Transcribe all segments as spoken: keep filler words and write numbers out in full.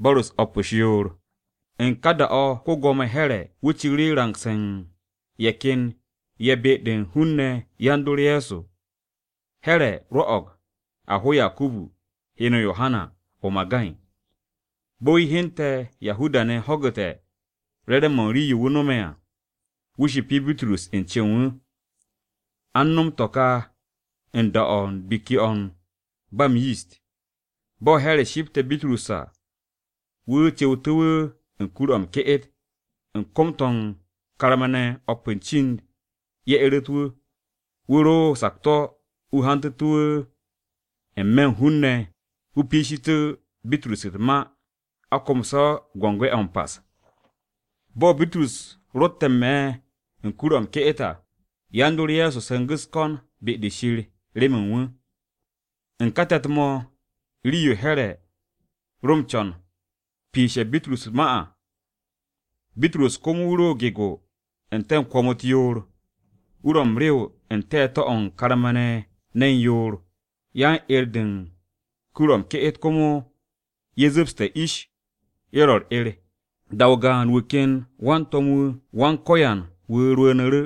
Borus opushior. En kada o ko gome here wuchiri rangsen. Yekin yebe den hunne yanduri Yesu. Here roog aho Yakubu hino Yohana o magain. Boi hinte Yahuda ne hogote rede monri yuwunomea. Wushi pi Bitrus en chenwu. Annum toka en daon biki on bam yist. Bo here shipte Bitrusa. Wu chewtuwe en kuram keet. En komtong karamane open chin ye eretwe. Wuro sakto u hantetuwe. En men hunne u pishite Bitrus ma akomsa gwangwe ampas. Bo Bitrus rottemme en kuram keeta. Yanduri Yesu sengus kon bi de shiri remenwu. En katatmo riyo here rumchon pishe Bitrus maa. Bitrus komu wuro gego en ten kwamot yor. Urom rew en te to on karamane nen yor. Yan erden kuram keet komu yezubste ish yeror ere. Dawgan wiken wan tomu wan koyan wuruenere.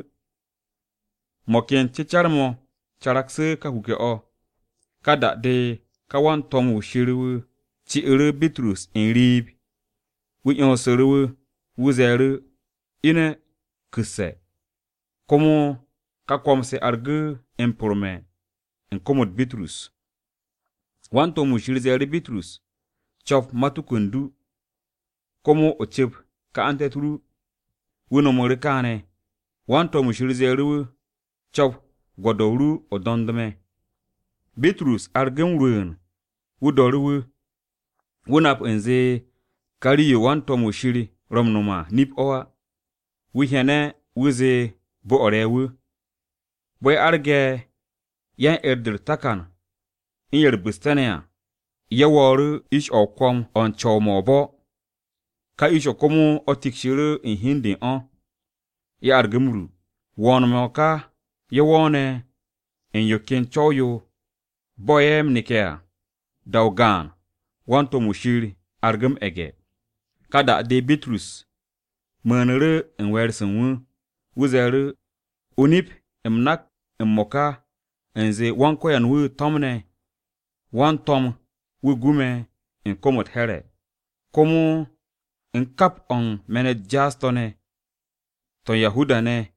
Mokien chicharmo charakse ka huke o. Kada de kawan tomu shiriwe chi ere Bitrus en rib. Wiyon serewe wuzere ine kese. Komo kakwamse arge en porme en komod Bitrus. Wan tomu shirizere Bitrus chop matukundu. Komo ochep ka antetru wunomore kane. Wan tomu shirizere chop godowru odondme. Bitrus argen ruen wudoruwe wunap enze kariyo wan tomu shiri romnoma nip owa. Wihene wuze bo orewe. Boy arge yan erdir takan in yer bustanea. Yaworu ish okom on chawmobo. Ka ish okomu otikshire in hindi on. Ya argemuru. Wonmoka yawone en yoken choyo. Boyem nikea. Dawgan. Wanto mushiri argem ege. Kada de Bitrus. Menere en wersenwu. Wuzere unip emnak emmoka enze wankoyan wu tomne. Wan tom wu gume en komot here. Komu en kap on menet jastone. Ton Yahuda ne.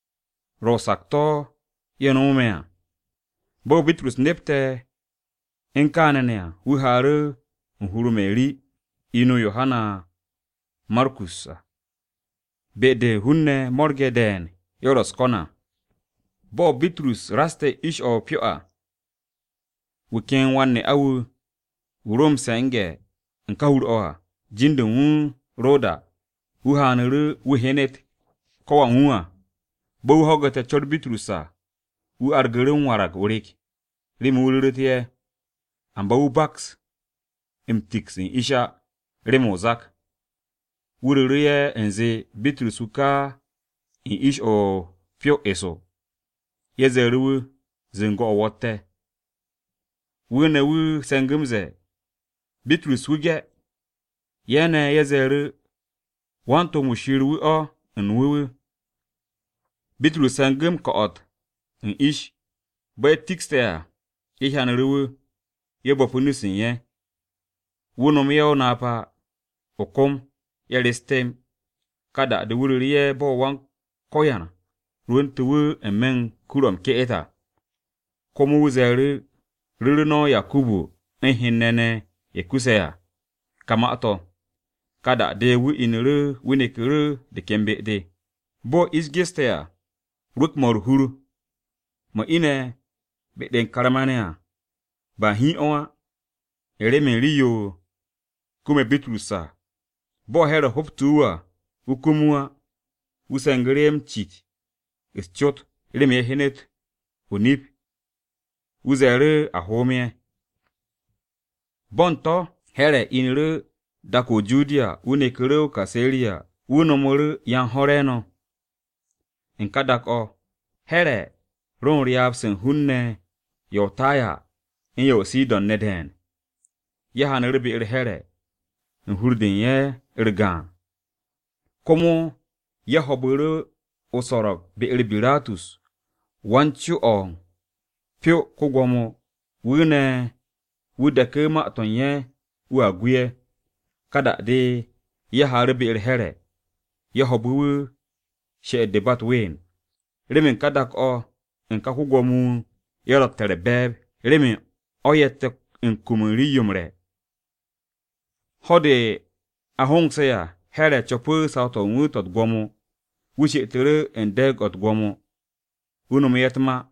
Rosakto yenomea. Bo Bitrus nepte en kanenea wu hare nhuru Meri ino Yohana Markus. Bede hunne morgeden yoros kona. Bo Bitrus raste ish o pioa. Wiken wanne awu urom senge nkahur oha. Jinde wu roda. Wu hanere wu henet kowa huwa. Bo wu hogete chod Bitrusa. Wu argere warak urik. Rimu uliritie. Amba wu baks. Imtix in isha. Rimu zak. Wuririe enze Bitrus uka in ish o pio eso. Yezeruwe zengo owote. Wune wu sengumze. Bitrus wuge. Yene yezeru. Wanto mushiru o nwewe. Bitrus sengum koot. In ish. Boy tikstea. Ihanruwe. Yebopunusin ye. Wunom yeo napa. Okom. Yelistem. Kada de wuririe bo wan koyana. Ruentuwe emen kurom keeta. Komu wuzere. Ririno Yakubu. Enhinene. Yekusea. Kama ato. Kada de wu inere winekere de kembe de. Bo isgestea. Ruk mor huru. Ma ine. Beden karamanea. Ba hi owa. Eremen riyo. Kume Bitrusa. Bo here hop tuwa. Ukumua. Usengerem chit. Ischot. Ereme henet. Unip. Uzere ahomie. Bonto. Here inere. Dako Judea. Unekere kaseria. Unomore yan horeno. Enkadak o. Here. Ron riabsen hunne. Yotaya. In yo sidon neden. Yahan rebe here. nhurdin ye irgan. Komo ya hoburu usorok be irbiratus wanchu on pio kugwomo wune wudake ma tonye uaguye kada de ya harbe irhere ya hobu she debat wen remin kadak o nka kugwomu yarok tere beb remin oyete nkumuri yumre hode ahong seya here chopu sauto ngutot gwomo wuche tere endeg ot gwomo unum yetma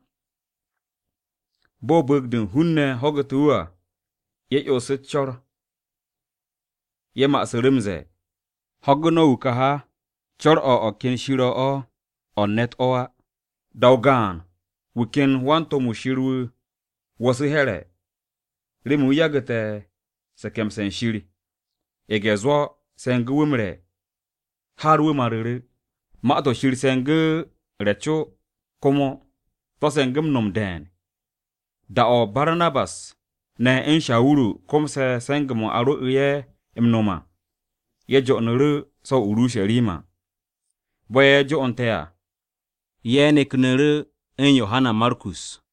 bo bugdin hunne hogetua ye osit chor ye ma serimze hogno ukaha chor o okin shiro o onet oa daugan wikin wanto mushiru wasi here rimu yagete sekem sen shiri egezwo sengwumre harwe marire ma to shiri senge recho komo to sengem nom den da o Barnabas na en shawuru komse sengemo aro ye imnoma ye jo nuru so urushalima boye jo ontea ye ne knere en Yohana Markus